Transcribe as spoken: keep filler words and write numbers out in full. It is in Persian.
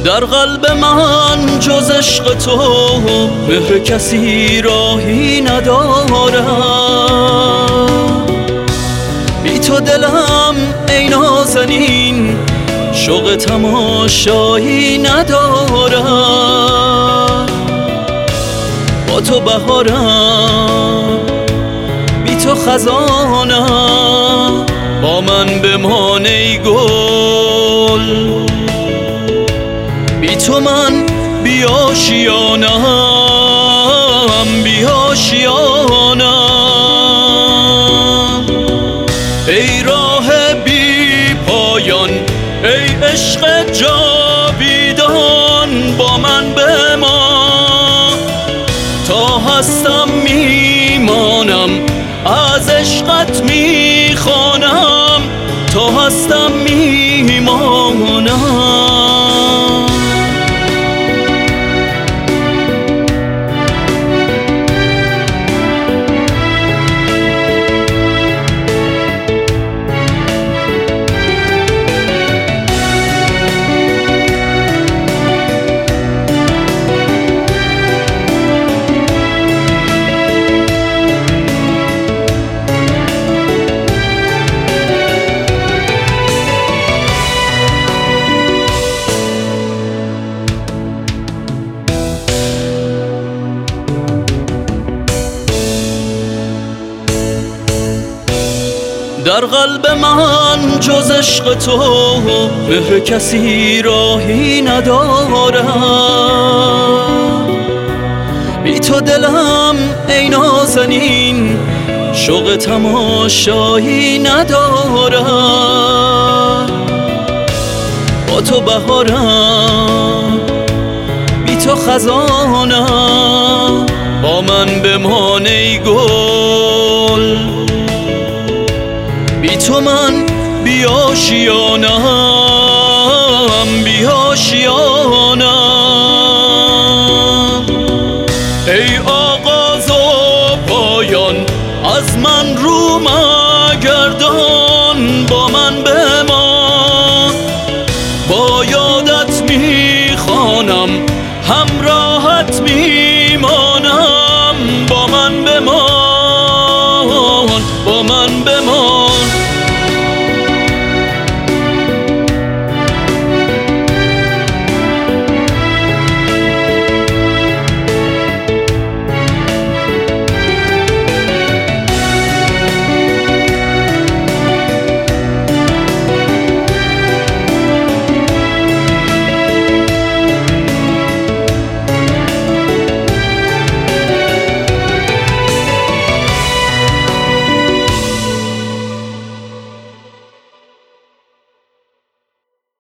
در قلب من جز عشق تو مهر کسی راهی ندارم. بی تو دلم ای نازنین شوق تماشایی ندارم. با تو بهارم بی تو خزانم، با من بمان ای گل. بی تو من بی آشیانم، بی آشیانم. ای راه بی پایان ای عشق جاویدان، با من بمان تا هستم میمانم، از عشقت میخوانم تا هستم میمانم. در قلب من جز عشق تو مهر کسی راهی ندارم. بی تو دلم ای نازنین شوق تماشایی ندارم. با تو بهارم بی تو خزانم، با من بمان ای گل. بی تو من بی آشیانم، بی آشیانم.